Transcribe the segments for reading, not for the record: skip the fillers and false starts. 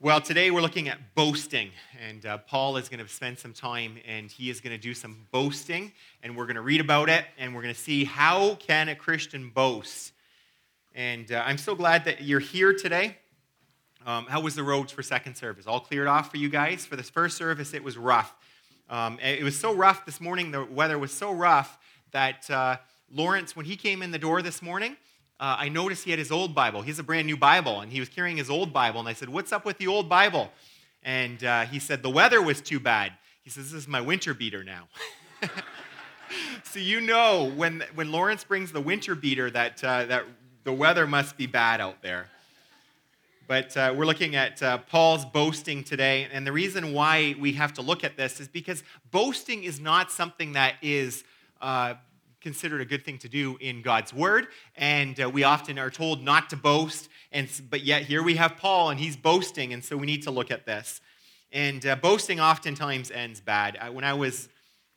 Well, today we're looking at boasting, and Paul is going to spend some time, and he is going to do some boasting, and we're going to read about it, and we're going to see how can a Christian boast. And I'm so glad that you're here today. How was the roads for second service? All cleared off for you guys? For this first service, it was rough. It was so rough this morning, the weather was so rough that Lawrence, when he came in the door this morning, I noticed he had his old Bible. He has a brand new Bible, and he was carrying his old Bible. And I said, "What's up with the old Bible?" And he said, "The weather was too bad." He says, "This is my winter beater now." So you know when Lawrence brings the winter beater that the weather must be bad out there. But we're looking at Paul's boasting today. And the reason why we have to look at this is because boasting is not something that is considered a good thing to do in God's word, and we often are told not to boast, but yet here we have Paul, and he's boasting, and so we need to look at this. And boasting oftentimes ends bad. When I was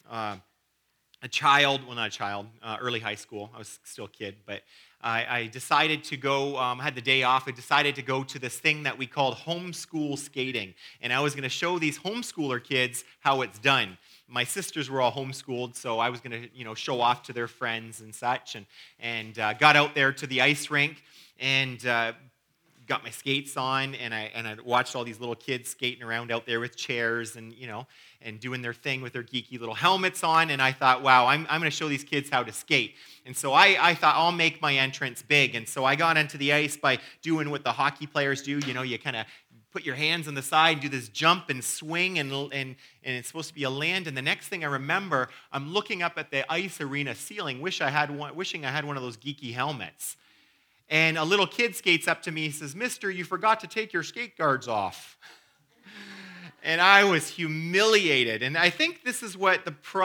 early high school, I was still a kid, but I decided to go, I had the day off, I decided to go to this thing that we called homeschool skating, and I was going to show these homeschooler kids how it's done. My sisters were all homeschooled, so I was going to, show off to their friends and such, and got out there to the ice rink and got my skates on, and I watched all these little kids skating around out there with chairs and and doing their thing with their geeky little helmets on, and I thought, wow, I'm going to show these kids how to skate. And so I thought I'll make my entrance big, and so I got onto the ice by doing what the hockey players do. You kind of put your hands on the side, do this jump and swing, and it's supposed to be a land. And the next thing I remember, I'm looking up at the ice arena ceiling, wishing I had one of those geeky helmets. And a little kid skates up to me and says, "Mister, you forgot to take your skate guards off." And I was humiliated. And I think this is what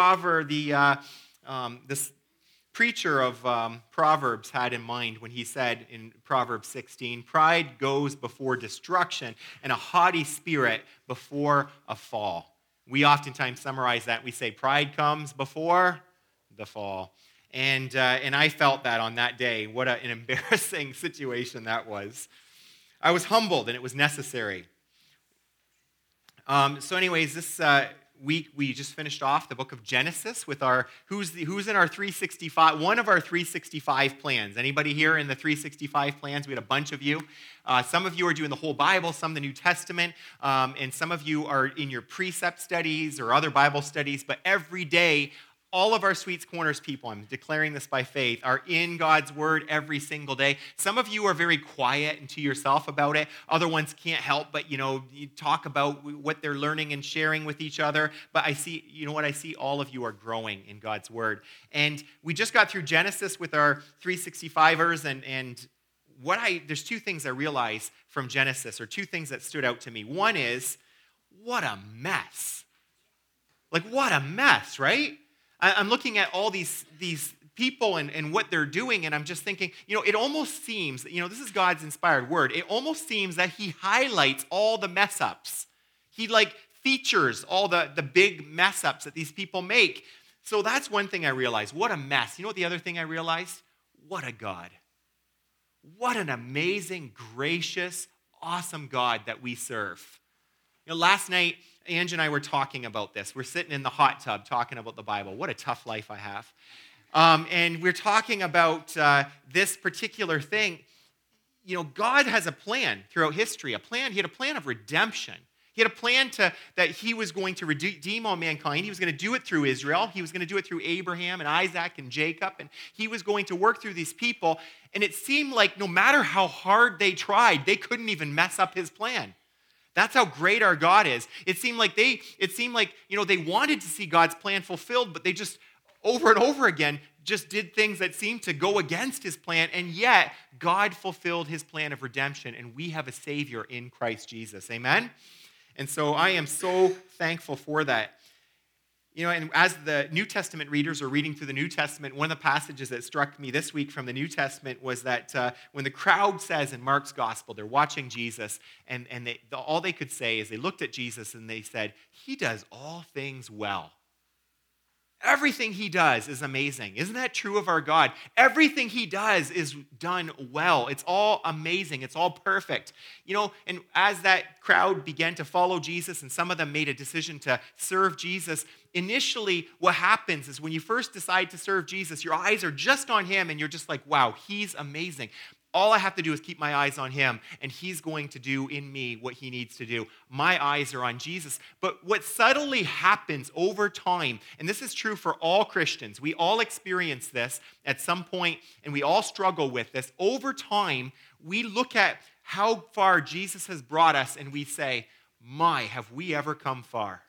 this preacher of Proverbs had in mind when he said in Proverbs 16, "Pride goes before destruction, and a haughty spirit before a fall." We oftentimes summarize that. We say pride comes before the fall. And I felt that on that day. What an embarrassing situation that was. I was humbled, and it was necessary. So anyways, this week we just finished off the book of Genesis with our who's in our 365, one of our 365 plans. Anybody here in the 365 plans? We had a bunch of you. Some of you are doing the whole Bible, some the New Testament, and some of you are in your precept studies or other Bible studies. But every day, all of our Sweets Corners people, I'm declaring this by faith, are in God's Word every single day. Some of you are very quiet and to yourself about it. Other ones can't help but, you talk about what they're learning and sharing with each other. But I see, I see all of you are growing in God's Word. And we just got through Genesis with our 365ers, and there's two things I realized from Genesis, or two things that stood out to me. One is, what a mess. Like, what a mess, right? I'm looking at all these people and what they're doing, and I'm just thinking, it almost seems, this is God's inspired word. It almost seems that he highlights all the mess ups. He features all the big mess ups that these people make. So that's one thing I realized. What a mess. You know what the other thing I realized? What a God. What an amazing, gracious, awesome God that we serve. Last night, Ange and I were talking about this. We're sitting in the hot tub talking about the Bible. What a tough life I have. And we're talking about this particular thing. God has a plan throughout history. He had a plan of redemption. He had a plan that he was going to redeem all mankind. He was going to do it through Israel. He was going to do it through Abraham and Isaac and Jacob. And he was going to work through these people. And it seemed like no matter how hard they tried, they couldn't even mess up his plan. That's how great our God is. It seemed like they wanted to see God's plan fulfilled, but they just over and over again just did things that seemed to go against his plan, and yet God fulfilled his plan of redemption, and we have a Savior in Christ Jesus. Amen? And so I am so thankful for that. And as the New Testament readers are reading through the New Testament, one of the passages that struck me this week from the New Testament was that when the crowd says in Mark's gospel, they're watching Jesus, and all they could say is they looked at Jesus and they said, "He does all things well." Everything he does is amazing. Isn't that true of our God? Everything he does is done well. It's all amazing. It's all perfect. And as that crowd began to follow Jesus and some of them made a decision to serve Jesus, initially what happens is when you first decide to serve Jesus, your eyes are just on him and you're just like, wow, he's amazing. All I have to do is keep my eyes on him, and he's going to do in me what he needs to do. My eyes are on Jesus. But what subtly happens over time, and this is true for all Christians, we all experience this at some point, and we all struggle with this. Over time, we look at how far Jesus has brought us, and we say, my, have we ever come far?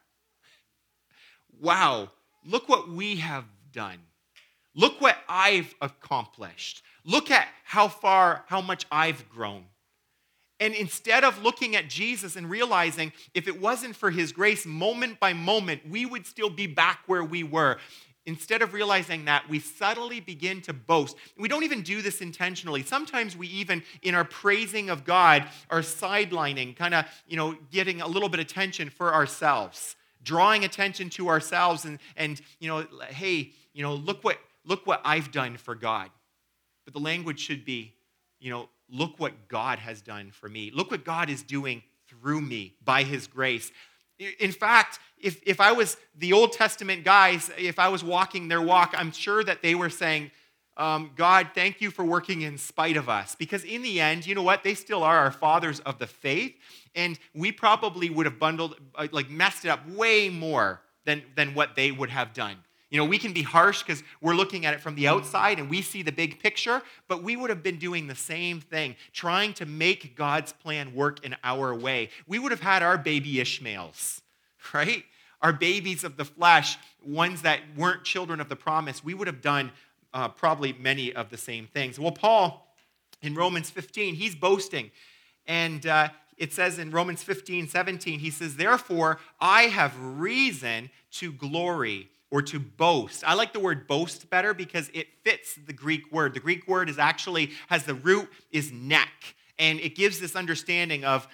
Wow, look what we have done. Look what I've accomplished. Look at how much I've grown. And instead of looking at Jesus and realizing if it wasn't for his grace, moment by moment, we would still be back where we were. Instead of realizing that, we subtly begin to boast. We don't even do this intentionally. Sometimes we even, in our praising of God, are sidelining, kind of, getting a little bit of attention for ourselves, drawing attention to ourselves and hey, look what I've done for God. But the language should be, look what God has done for me. Look what God is doing through me by his grace. In fact, if I was the Old Testament guys, if I was walking their walk, I'm sure that they were saying, God, thank you for working in spite of us. Because in the end, you know what? They still are our fathers of the faith. And we probably would have messed it up way more than what they would have done. We can be harsh because we're looking at it from the outside and we see the big picture, but we would have been doing the same thing, trying to make God's plan work in our way. We would have had our baby Ishmaels, right? Our babies of the flesh, ones that weren't children of the promise. We would have done probably many of the same things. Well, Paul, in Romans 15, he's boasting. And it says in Romans 15:17, he says, therefore, I have reason to glory or to boast. I like the word boast better because it fits the Greek word. The Greek word has the root is neck. And it gives this understanding of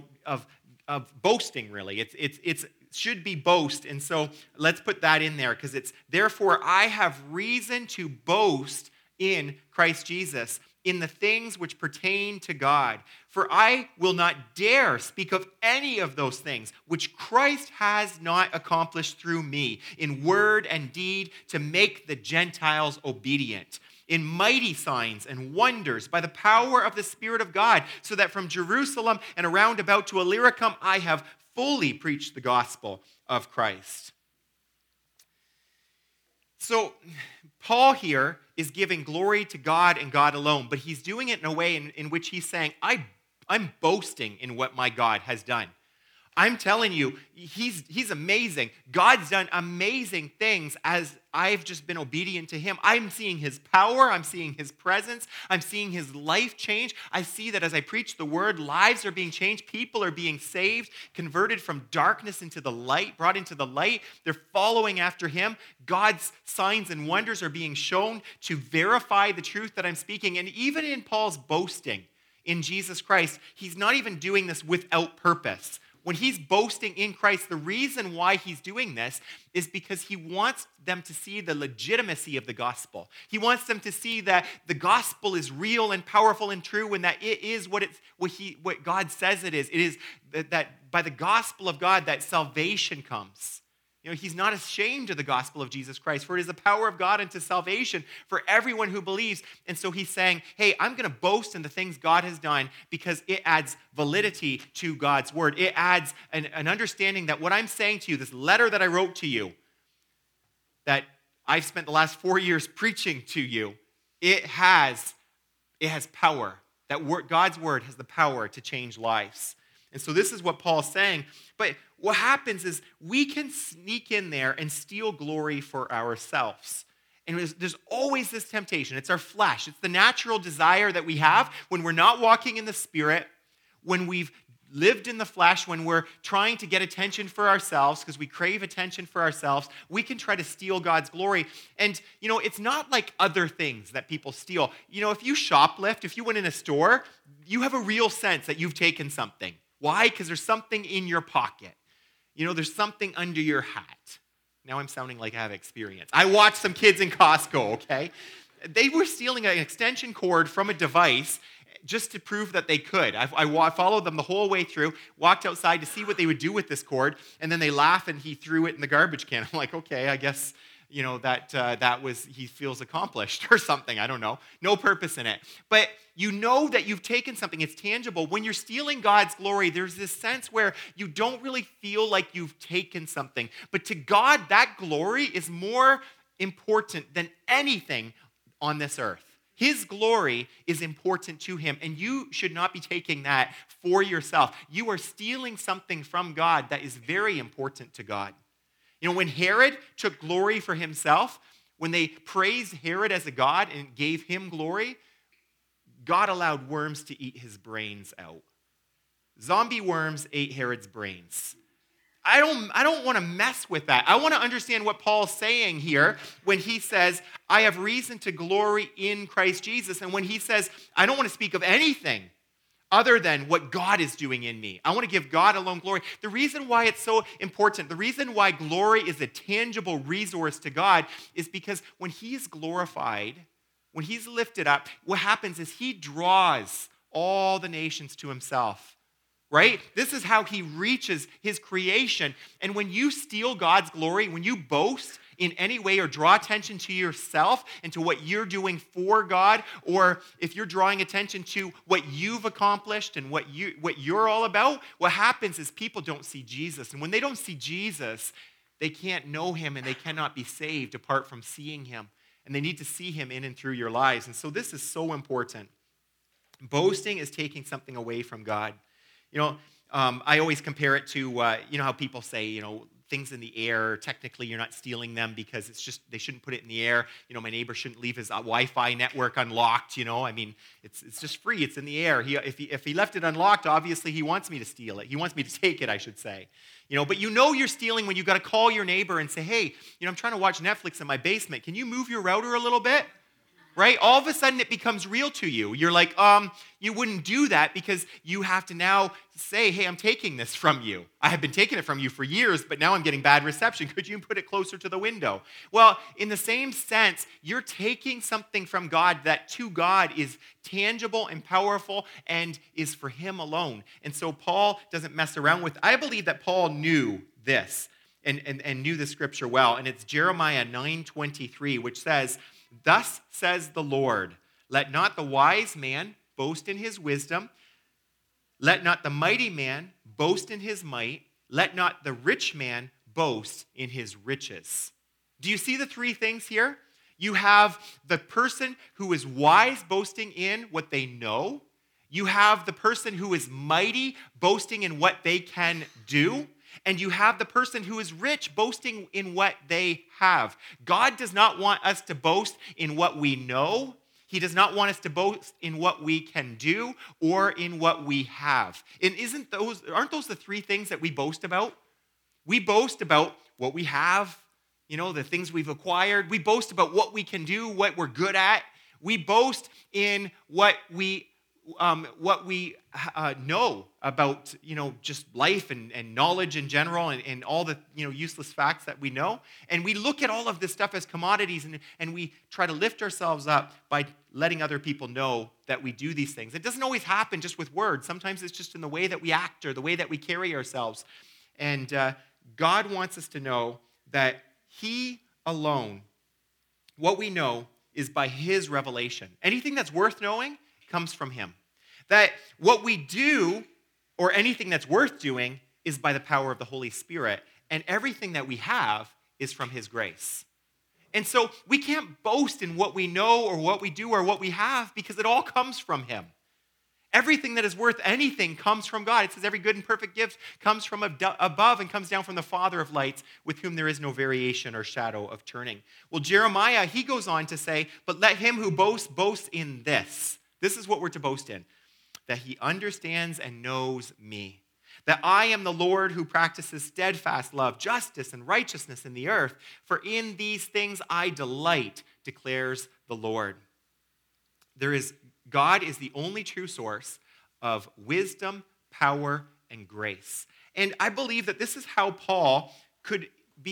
boasting, really. It's should be boast. And so let's put that in there because it's, therefore, I have reason to boast in Christ Jesus, in the things which pertain to God. For I will not dare speak of any of those things which Christ has not accomplished through me in word and deed to make the Gentiles obedient, in mighty signs and wonders by the power of the Spirit of God, so that from Jerusalem and around about to Illyricum I have fully preached the gospel of Christ. So Paul here is giving glory to God and God alone, but he's doing it in a way in which he's saying, I'm boasting in what my God has done. I'm telling you, he's amazing. God's done amazing things as I've just been obedient to him. I'm seeing his power. I'm seeing his presence. I'm seeing his life change. I see that as I preach the word, lives are being changed. People are being saved, converted from darkness into the light, brought into the light. They're following after him. God's signs and wonders are being shown to verify the truth that I'm speaking. And even in Paul's boasting in Jesus Christ, he's not even doing this without purpose. When he's boasting in Christ, the reason why he's doing this is because he wants them to see the legitimacy of the gospel. He wants them to see that the gospel is real and powerful and true, and that it is what God says it is. It is that by the gospel of God that salvation comes. He's not ashamed of the gospel of Jesus Christ, for it is the power of God unto salvation for everyone who believes. And so he's saying, hey, I'm going to boast in the things God has done because it adds validity to God's word. It adds an understanding that what I'm saying to you, this letter that I wrote to you, that I've spent the last 4 years preaching to you, it has power. God's word has the power to change lives. And so this is what Paul's saying. But what happens is we can sneak in there and steal glory for ourselves. And there's always this temptation. It's our flesh. It's the natural desire that we have when we're not walking in the Spirit, when we've lived in the flesh, when we're trying to get attention for ourselves, because we crave attention for ourselves, we can try to steal God's glory. And, it's not like other things that people steal. If you shoplift, if you went in a store, you have a real sense that you've taken something. Why? Because there's something in your pocket. There's something under your hat. Now I'm sounding like I have experience. I watched some kids in Costco, okay? They were stealing an extension cord from a device just to prove that they could. I followed them the whole way through, walked outside to see what they would do with this cord, and then they laugh and he threw it in the garbage can. I'm like, okay, I guess, that was, he feels accomplished or something. I don't know. No purpose in it. But you know that you've taken something. It's tangible. When you're stealing God's glory, there's this sense where you don't really feel like you've taken something. But to God, that glory is more important than anything on this earth. His glory is important to him, and you should not be taking that for yourself. You are stealing something from God that is very important to God. When Herod took glory for himself, when they praised Herod as a god and gave him glory, God allowed worms to eat his brains out. Zombie worms ate Herod's brains. I don't want to mess with that. I want to understand what Paul's saying here when he says, I have reason to glory in Christ Jesus. And when he says, I don't want to speak of anything other than what God is doing in me. I want to give God alone glory. The reason why it's so important, the reason why glory is a tangible resource to God is because when he is glorified, when he's lifted up, what happens is he draws all the nations to himself. Right? This is how he reaches his creation. And when you steal God's glory, when you boast in any way or draw attention to yourself and to what you're doing for God, or if you're drawing attention to what you've accomplished and what you're all about, what happens is people don't see Jesus. And when they don't see Jesus, they can't know him and they cannot be saved apart from seeing him. And they need to see him in and through your lives. And so this is so important. Boasting is taking something away from God. I always compare it to, how people say, things in the air, technically you're not stealing them because it's just, they shouldn't put it in the air. My neighbor shouldn't leave his Wi-Fi network unlocked, it's just free, it's in the air. If he left it unlocked, obviously he wants me to steal it. He wants me to take it, I should say. But you're stealing when you got to call your neighbor and say, hey, I'm trying to watch Netflix in my basement. Can you move your router a little bit? Right? All of a sudden it becomes real to you. You're like, you wouldn't do that because you have to now say, hey, I'm taking this from you. I have been taking it from you for years, but now I'm getting bad reception. Could you put it closer to the window? Well, in the same sense, you're taking something from God that to God is tangible and powerful and is for him alone. And so Paul doesn't mess around with it. I believe that Paul knew this and knew the scripture well. And it's Jeremiah 9:23, which says, thus says the Lord, let not the wise man boast in his wisdom. Let not the mighty man boast in his might. Let not the rich man boast in his riches. Do you see the three things here? You have the person who is wise boasting in what they know. You have the person who is mighty boasting in what they can do. And you have the person who is rich boasting in what they have. God does not want us to boast in what we know. He does not want us to boast in what we can do or in what we have. And aren't those the three things that we boast about? We boast about what we have, the things we've acquired. We boast about what we can do, what we're good at. We boast in what we know about, just life and knowledge in general and all the, useless facts that we know. And we look at all of this stuff as commodities and we try to lift ourselves up by letting other people know that we do these things. It doesn't always happen just with words. Sometimes it's just in the way that we act or the way that we carry ourselves. And God wants us to know that he alone, what we know is by his revelation. Anything that's worth knowing comes from him. That what we do, or anything that's worth doing, is by the power of the Holy Spirit. And everything that we have is from his grace. And so we can't boast in what we know or what we do or what we have because it all comes from him. Everything that is worth anything comes from God. It says every good and perfect gift comes from above and comes down from the Father of lights, with whom there is no variation or shadow of turning. Well, Jeremiah, he goes on to say, but let him who boasts, boast in this. This is what we're to boast in. That he understands and knows me. That I am the Lord who practices steadfast love, justice, and righteousness in the earth. For in these things I delight, declares the Lord. God is the only true source of wisdom, power, and grace. And I believe that this is how Paul could be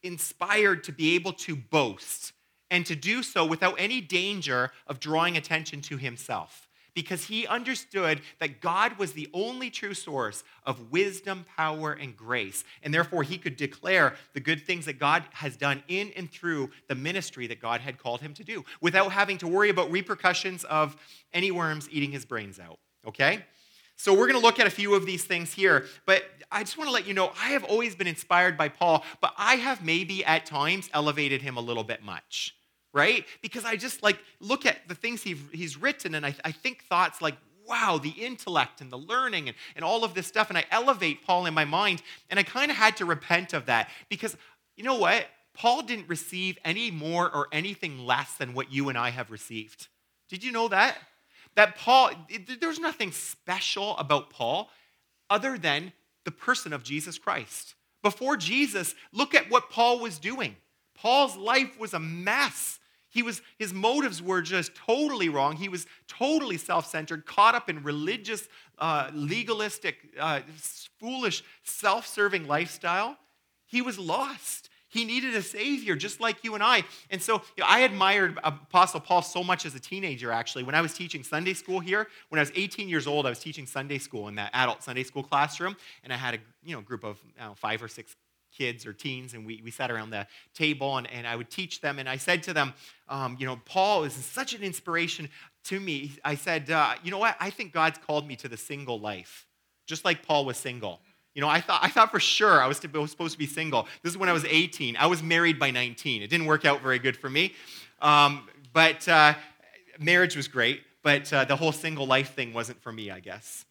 inspired to be able to boast and to do so without any danger of drawing attention to himself, because he understood that God was the only true source of wisdom, power, and grace, and therefore he could declare the good things that God has done in and through the ministry that God had called him to do without having to worry about repercussions of any worms eating his brains out, okay? So we're going to look at a few of these things here, but I just want to let you know, I have always been inspired by Paul, but I have maybe at times elevated him a little bit much, right? Because I just look at the things he's written, and I think thoughts like, wow, the intellect and the learning and all of this stuff, and I elevate Paul in my mind, and I kind of had to repent of that, because you know what? Paul didn't receive any more or anything less than what you and I have received. Did you know that? That Paul, there's nothing special about Paul other than the person of Jesus Christ. Before Jesus, look at what Paul was doing. Paul's life was a mess. His motives were just totally wrong. He was totally self-centered, caught up in religious, legalistic, foolish, self-serving lifestyle. He was lost. He needed a savior just like you and I. And so I admired Apostle Paul so much as a teenager, actually. When I was teaching Sunday school here, when I was 18 years old, I was teaching Sunday school in that adult Sunday school classroom. And I had a group of 5 or 6 kids or teens, and we sat around the table, and I would teach them. And I said to them, Paul is such an inspiration to me. I said, you know what? I think God's called me to the single life, just like Paul was single. I thought for sure I was supposed to be single. This is when I was 18. I was married by 19. It didn't work out very good for me. But marriage was great, but the whole single life thing wasn't for me, I guess.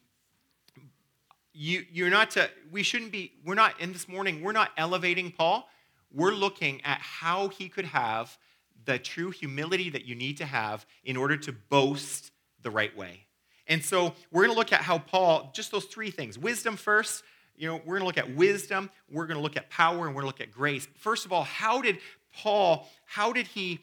We're not, in this morning, we're not elevating Paul. We're looking at how he could have the true humility that you need to have in order to boast the right way. And so we're going to look at how Paul, just those 3 things. Wisdom first. We're going to look at wisdom. We're going to look at power, and we're going to look at grace. First of all, how did he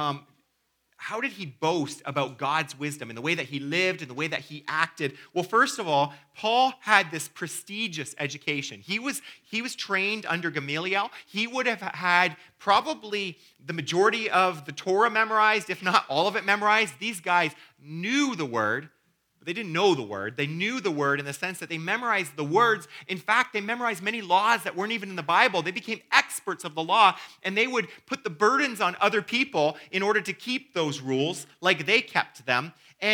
boast about God's wisdom and the way that he lived and the way that he acted? Well, first of all, Paul had this prestigious education. He was trained under Gamaliel. He would have had probably the majority of the Torah memorized, if not all of it memorized. These guys knew the word. They didn't know the word. They knew the word in the sense that they memorized the words. In fact, they memorized many laws that weren't even in the Bible. They became experts of the law, and they would put the burdens on other people in order to keep those rules like they kept them.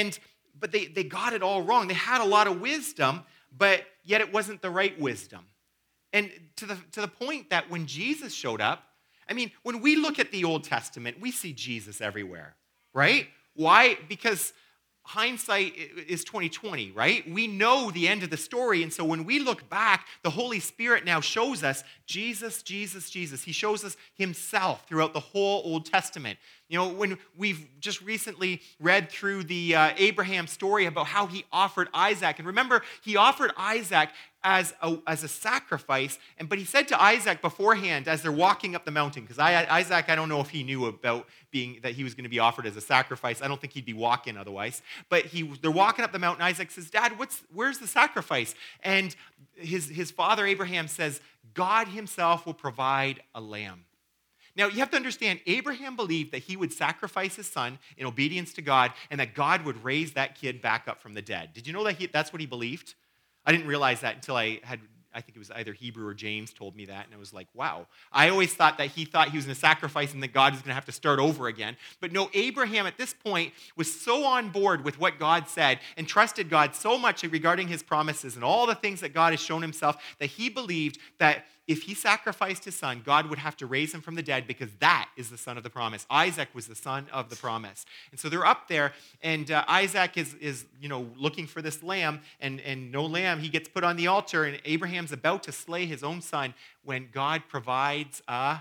But they got it all wrong. They had a lot of wisdom, but yet it wasn't the right wisdom. And to the point that when Jesus showed up, when we look at the Old Testament, we see Jesus everywhere, right? Why? Because hindsight is 20/20, right? We know the end of the story, and so when we look back, the Holy Spirit now shows us Jesus, Jesus, Jesus. He shows us himself throughout the whole Old Testament. When we've just recently read through the Abraham story about how he offered Isaac, and remember, he offered Isaac as a sacrifice, but he said to Isaac beforehand as they're walking up the mountain, because Isaac, I don't know if he knew about that he was going to be offered as a sacrifice. I don't think he'd be walking otherwise. But they're walking up the mountain. Isaac says, "Dad, where's the sacrifice?" And his father Abraham says, "God himself will provide a lamb." Now, you have to understand, Abraham believed that he would sacrifice his son in obedience to God, and that God would raise that kid back up from the dead. Did you know that that's what he believed? I didn't realize that until I think it was either Hebrew or James told me that, and I was like, wow. I always thought he was going to sacrifice and that God was going to have to start over again. But no, Abraham at this point was so on board with what God said and trusted God so much regarding his promises and all the things that God has shown himself that he believed that if he sacrificed his son, God would have to raise him from the dead, because that is the son of the promise. Isaac was the son of the promise. And so they're up there, and Isaac is looking for this lamb, and no lamb. He gets put on the altar, and Abraham's about to slay his own son when God provides a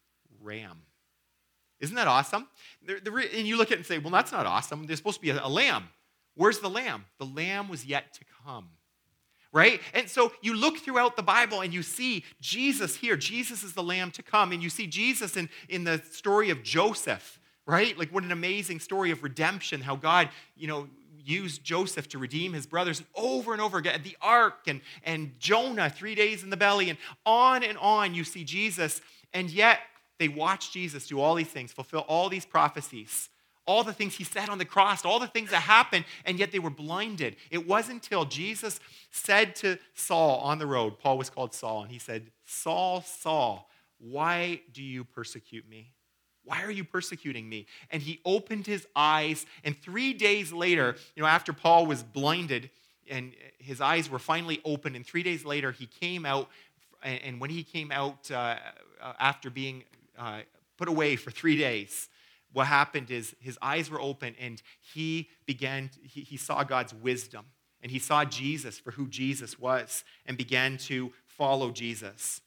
ram. Isn't that awesome? And you look at it and say, well, that's not awesome. There's supposed to be a lamb. Where's the lamb? The lamb was yet to come. Right? And so you look throughout the Bible and you see Jesus here. Jesus is the lamb to come. And you see Jesus in the story of Joseph, right? Like, what an amazing story of redemption, how God, used Joseph to redeem his brothers, and over again. The ark and Jonah, 3 days in the belly, and on you see Jesus. And yet, they watched Jesus do all these things, fulfill all these prophecies, all the things he said on the cross, all the things that happened, and yet they were blinded. It wasn't until Jesus said to Saul on the road, Paul was called Saul, and he said, Saul, Saul, why do you persecute me? Why are you persecuting me? And he opened his eyes, and 3 days later, after Paul was blinded and his eyes were finally opened, and 3 days later he came out, and when he came out after being put away for 3 days, what happened is his eyes were open, and he saw God's wisdom, and he saw Jesus for who Jesus was, and began to follow Jesus.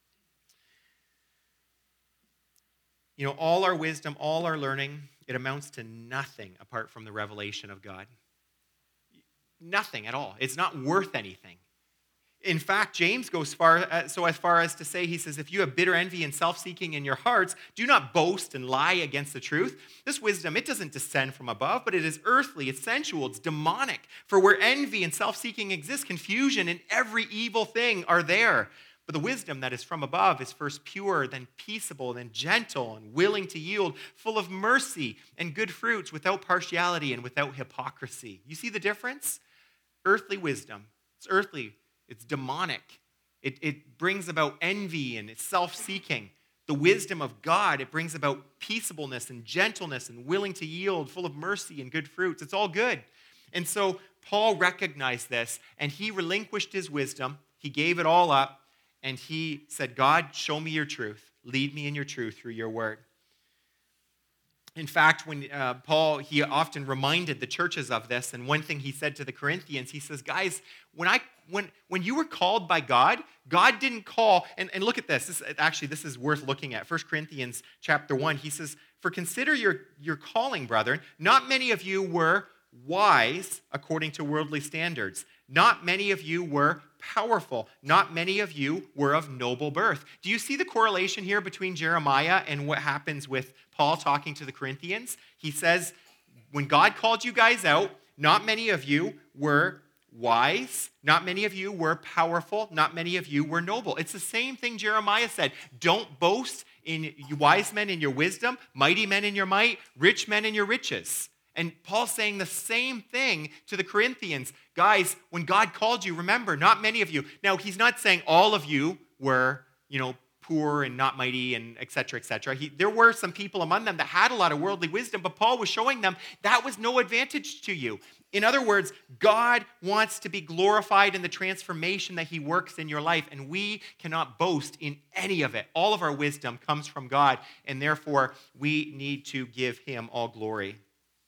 All our wisdom, all our learning, it amounts to nothing apart from the revelation of God. Nothing at all. It's not worth anything. In fact, James goes as far as to say, he says, if you have bitter envy and self-seeking in your hearts, do not boast and lie against the truth. This wisdom, it doesn't descend from above, but it is earthly, it's sensual, it's demonic. For where envy and self-seeking exist, confusion and every evil thing are there. But the wisdom that is from above is first pure, then peaceable, then gentle and willing to yield, full of mercy and good fruits, without partiality and without hypocrisy. You see the difference? Earthly wisdom, it's earthly. It's demonic. It brings about envy and it's self-seeking. The wisdom of God, it brings about peaceableness and gentleness and willing to yield, full of mercy and good fruits. It's all good. And so Paul recognized this, and he relinquished his wisdom. He gave it all up, and he said, God, show me your truth. Lead me in your truth through your word. In fact, when Paul, he often reminded the churches of this, and one thing he said to the Corinthians, he says, guys, when you were called by God, God didn't call, and look at this. This is worth looking at. 1 Corinthians chapter 1, he says, for consider your calling, brethren. Not many of you were wise according to worldly standards. Not many of you were powerful. Not many of you were of noble birth. Do you see the correlation here between Jeremiah and what happens with Paul talking to the Corinthians? He says, when God called you guys out, not many of you were wise. Not many of you were powerful. Not many of you were noble. It's the same thing Jeremiah said. Don't boast in wise men in your wisdom, mighty men in your might, rich men in your riches. And Paul's saying the same thing to the Corinthians. Guys, when God called you, remember, not many of you. Now, he's not saying all of you were, poor and not mighty and et cetera, et cetera. There were some people among them that had a lot of worldly wisdom, but Paul was showing them that was no advantage to you. In other words, God wants to be glorified in the transformation that he works in your life, and we cannot boast in any of it. All of our wisdom comes from God, and therefore we need to give him all glory.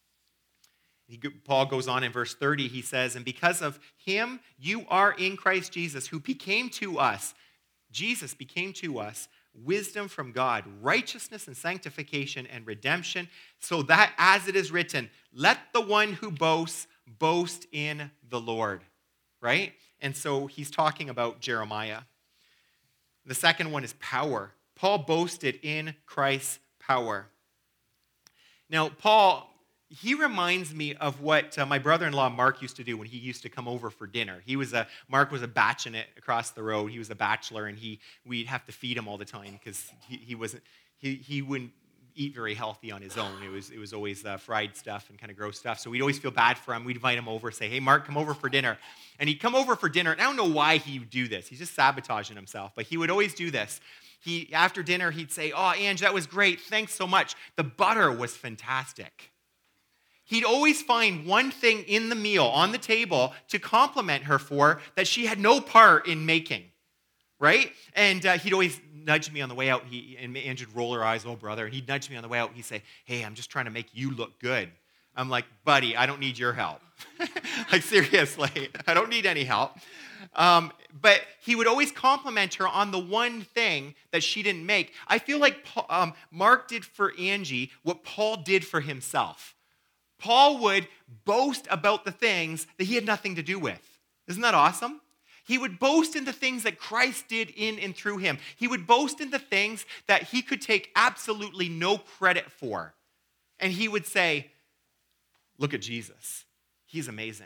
Paul goes on in verse 30, he says, and because of him, you are in Christ Jesus, who became to us, Jesus became to us wisdom from God, righteousness and sanctification and redemption, so that as it is written, let the one who boasts boast in the Lord, right? And so he's talking about Jeremiah. The second one is power. Paul boasted in Christ's power. Now, Paul, he reminds me of what my brother-in-law Mark used to do when he used to come over for dinner. Mark was a bachelorette across the road. He was a bachelor, and we'd have to feed him all the time because he wouldn't eat very healthy on his own. It was always fried stuff and kind of gross stuff. So we'd always feel bad for him. We'd invite him over, say, "Hey, Mark, come over for dinner." And he'd come over for dinner. And I don't know why he would do this. He's just sabotaging himself, but he would always do this. After dinner, he'd say, "Oh, Ange, that was great. Thanks so much. The butter was fantastic." He'd always find one thing in the meal on the table to compliment her for that she had no part in making, right? And he'd always nudge me on the way out. And Angie would roll her eyes, "Oh, brother." And he'd nudge me on the way out. He'd say, "Hey, I'm just trying to make you look good." I'm like, "Buddy, I don't need your help." Like, seriously, I don't need any help. But he would always compliment her on the one thing that she didn't make. I feel like Mark did for Angie what Paul did for himself. Paul would boast about the things that he had nothing to do with. Isn't that awesome? He would boast in the things that Christ did in and through him. He would boast in the things that he could take absolutely no credit for. And he would say, "Look at Jesus. He's amazing.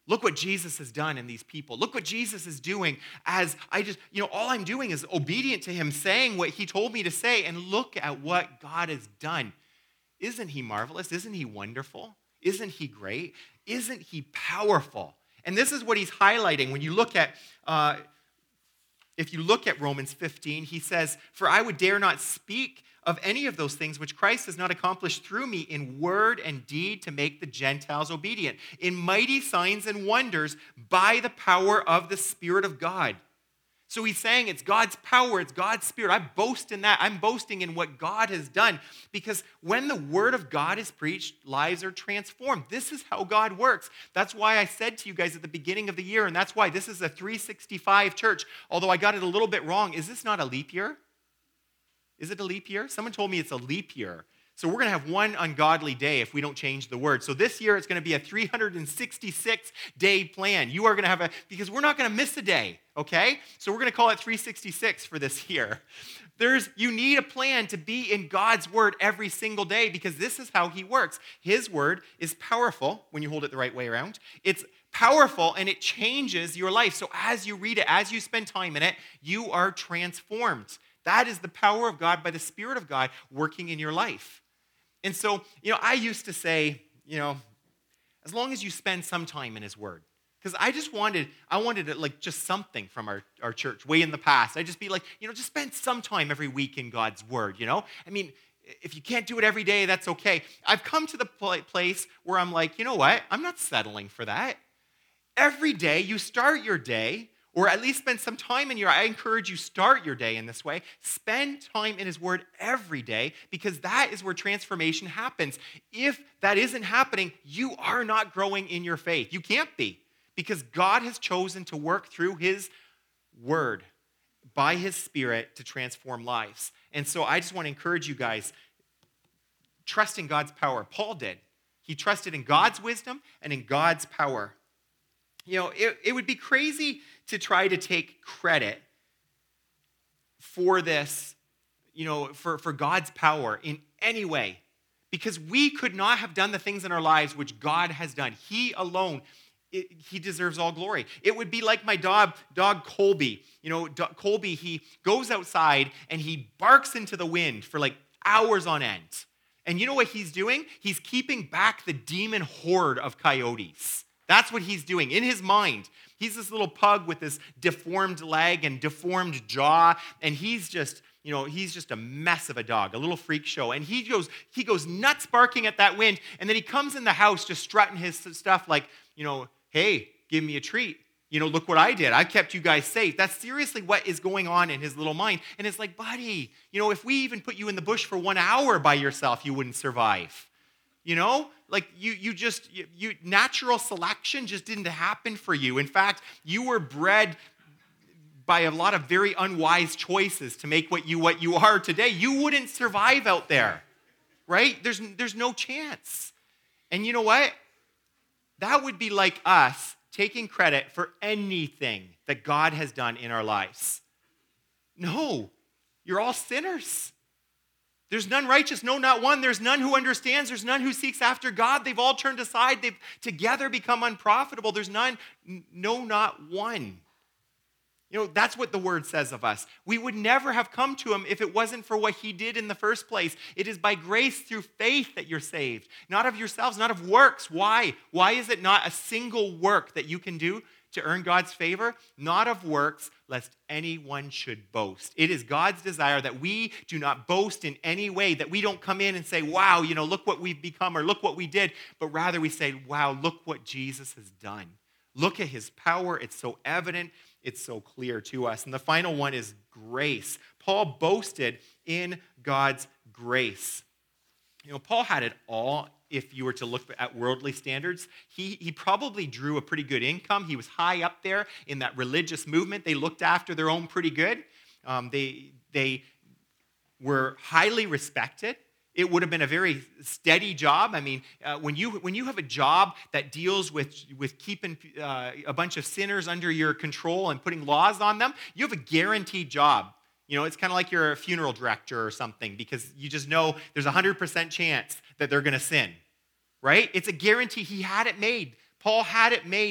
Look what Jesus has done in these people. Look what Jesus is doing as all I'm doing is obedient to him, saying what he told me to say, and look at what God has done. Isn't he marvelous? Isn't he wonderful? Isn't he great? Isn't he powerful? And this is what he's highlighting when you look at, if you look at Romans 15, he says, "For I would dare not speak of any of those things which Christ has not accomplished through me in word and deed to make the Gentiles obedient, in mighty signs and wonders by the power of the Spirit of God." So he's saying it's God's power, it's God's Spirit. I boast in that. I'm boasting in what God has done, because when the word of God is preached, lives are transformed. This is how God works. That's why I said to you guys at the beginning of the year, and that's why this is a 365 church, although I got it a little bit wrong. Is this not a leap year? Is it a leap year? Someone told me it's a leap year. So we're going to have one ungodly day if we don't change the word. So this year it's going to be a 366-day plan. You are going to have because we're not going to miss a day, okay? So we're going to call it 366 for this year. You need a plan to be in God's word every single day, because this is how he works. His word is powerful when you hold it the right way around. It's powerful and it changes your life. So as you read it, as you spend time in it, you are transformed. That is the power of God by the Spirit of God working in your life. And so, I used to say, as long as you spend some time in his word, because I wanted it like just something from our church way in the past. I'd just be like, just spend some time every week in God's word, I mean, if you can't do it every day, that's okay. I've come to the place where I'm like, you know what? I'm not settling for that. Every day you start your day, or at least spend some time I encourage you, start your day in this way. Spend time in his word every day, because that is where transformation happens. If that isn't happening, you are not growing in your faith. You can't be, because God has chosen to work through his word by his Spirit to transform lives. And so I just want to encourage you guys, trust in God's power. Paul did. He trusted in God's wisdom and in God's power. It would be crazy to try to take credit for this, for God's power in any way, because we could not have done the things in our lives which God has done. He alone, he deserves all glory. It would be like my dog Colby. Colby, he goes outside and he barks into the wind for like hours on end. And you know what he's doing? He's keeping back the demon horde of coyotes. That's what he's doing in his mind. He's this little pug with this deformed leg and deformed jaw, and he's just a mess of a dog, a little freak show. And he goes nuts barking at that wind, and then he comes in the house just strutting his stuff like, hey, give me a treat. Look what I did. I kept you guys safe. That's seriously what is going on in his little mind. And it's like, buddy, if we even put you in the bush for 1 hour by yourself, you wouldn't survive. Like natural selection just didn't happen for you. In fact, you were bred by a lot of very unwise choices to make what you are today. You wouldn't survive out there, right? There's no chance. And you know what? That would be like us taking credit for anything that God has done in our lives. No, you're all sinners. There's none righteous, no, not one. There's none who understands. There's none who seeks after God. They've all turned aside. They've together become unprofitable. There's none, no, not one. That's what the word says of us. We would never have come to him if it wasn't for what he did in the first place. It is by grace through faith that you're saved, not of yourselves, not of works. Why? Why is it not a single work that you can do to earn God's favor? Not of works, lest anyone should boast. It is God's desire that we do not boast in any way, that we don't come in and say, wow, look what we've become, or look what we did, but rather we say, wow, look what Jesus has done. Look at his power. It's so evident. It's so clear to us. And the final one is grace. Paul boasted in God's grace. Paul had it all. If you were to look at worldly standards, he probably drew a pretty good income. He was high up there in that religious movement. They looked after their own pretty good. They were highly respected. It would have been a very steady job. I mean, when you have a job that deals with keeping a bunch of sinners under your control and putting laws on them, you have a guaranteed job. It's kind of like you're a funeral director or something, because you just know there's a 100% chance that they're going to sin, right? It's a guarantee. He had it made. Paul had it made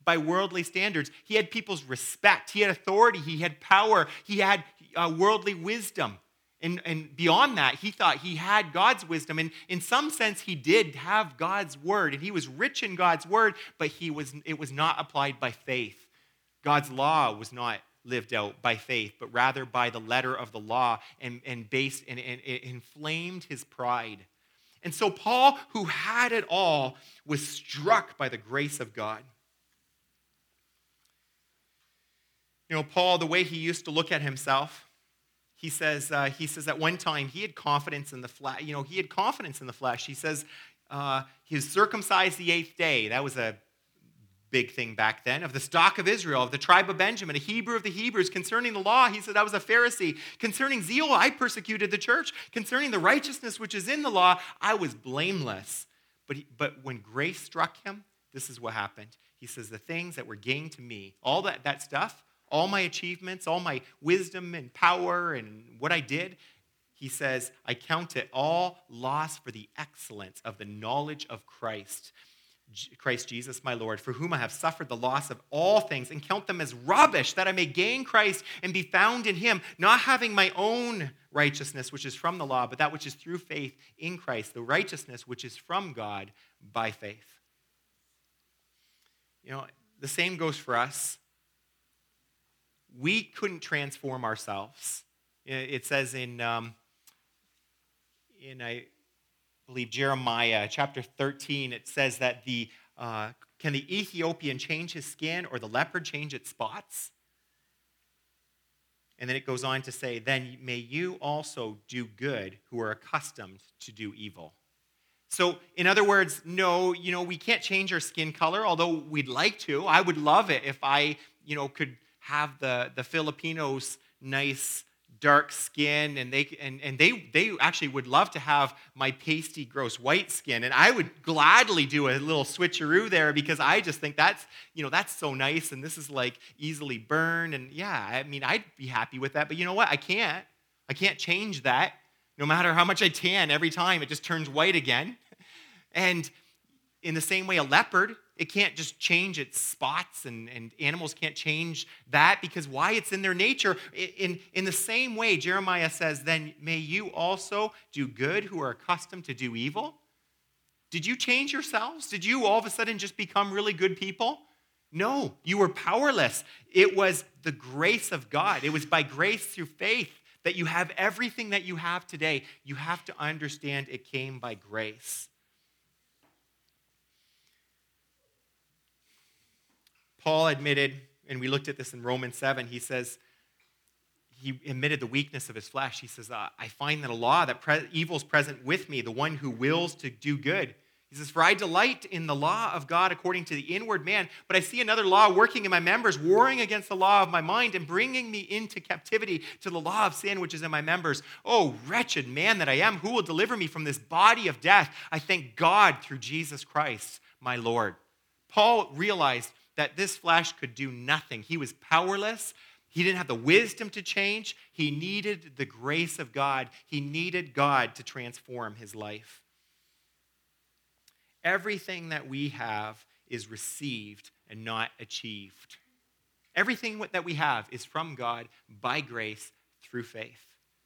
by worldly standards. He had people's respect. He had authority. He had power. He had worldly wisdom. And beyond that, he thought he had God's wisdom. And in some sense, he did have God's word. And he was rich in God's word, but it was not applied by faith. God's law was not lived out by faith, but rather by the letter of the law, and it inflamed his pride. And so Paul, who had it all, was struck by the grace of God. Paul, the way he used to look at himself, he says at one time he had confidence in the flesh. He had confidence in the flesh. He says he was circumcised the 8th day. That was a big thing back then. Of the stock of Israel, of the tribe of Benjamin, a Hebrew of the Hebrews. Concerning the law, he said, I was a Pharisee. Concerning zeal, I persecuted the church. Concerning the righteousness which is in the law, I was blameless. But when grace struck him, this is what happened. He says, the things that were gained to me, all that stuff, all my achievements, all my wisdom and power and what I did, he says, I count it all loss for the excellence of the knowledge of Christ Jesus my Lord, for whom I have suffered the loss of all things, and count them as rubbish, that I may gain Christ and be found in him, not having my own righteousness, which is from the law, but that which is through faith in Christ, the righteousness which is from God by faith. The same goes for us. We couldn't transform ourselves. It says in I believe Jeremiah chapter 13, it says that can the Ethiopian change his skin or the leopard change its spots? And then it goes on to say, then may you also do good who are accustomed to do evil. So in other words, no, we can't change our skin color, although we'd like to. I would love it if I, could have the Filipinos' nice dark skin, and they actually would love to have my pasty, gross white skin, and I would gladly do a little switcheroo there because I just think that's so nice, and this is like easily burned, and yeah, I'd be happy with that, but you know what? I can't change that. No matter how much I tan, every time it just turns white again. And in the same way, a leopard, it can't just change its spots, and animals can't change that because why? It's in their nature. In the same way, Jeremiah says, then may you also do good who are accustomed to do evil. Did you change yourselves? Did you all of a sudden just become really good people? No, you were powerless. It was the grace of God. It was by grace through faith that you have everything that you have today. You have to understand it came by grace. Paul admitted, and we looked at this in Romans 7, he says, he admitted the weakness of his flesh. He says, I find that a law, that evil is present with me, the one who wills to do good. He says, for I delight in the law of God according to the inward man, but I see another law working in my members, warring against the law of my mind and bringing me into captivity to the law of sin which is in my members. Oh, wretched man that I am, who will deliver me from this body of death? I thank God through Jesus Christ, my Lord. Paul realized that this flesh could do nothing. He was powerless. He didn't have the wisdom to change. He needed the grace of God. He needed God to transform his life. Everything that we have is received and not achieved. Everything that we have is from God by grace through faith.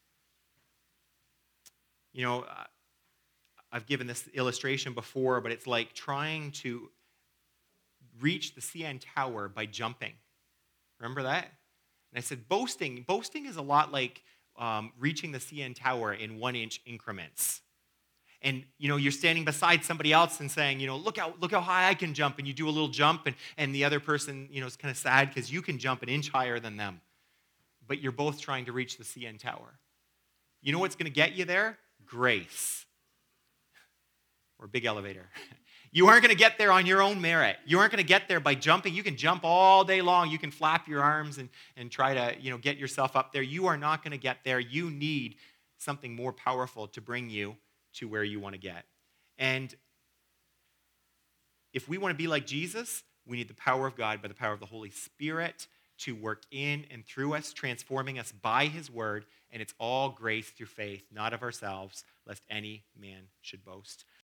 I've given this illustration before, but it's like trying to reach the CN Tower by jumping. Remember that? And I said boasting is a lot like reaching the CN Tower in 1-inch increments. And you're standing beside somebody else and saying, look how high I can jump, and you do a little jump, and the other person, is kind of sad because you can jump an inch higher than them. But you're both trying to reach the CN Tower. You know what's going to get you there? Grace. Or a big elevator. You aren't going to get there on your own merit. You aren't going to get there by jumping. You can jump all day long. You can flap your arms and try to, get yourself up there. You are not going to get there. You need something more powerful to bring you to where you want to get. And if we want to be like Jesus, we need the power of God by the power of the Holy Spirit to work in and through us, transforming us by his word. And it's all grace through faith, not of ourselves, lest any man should boast.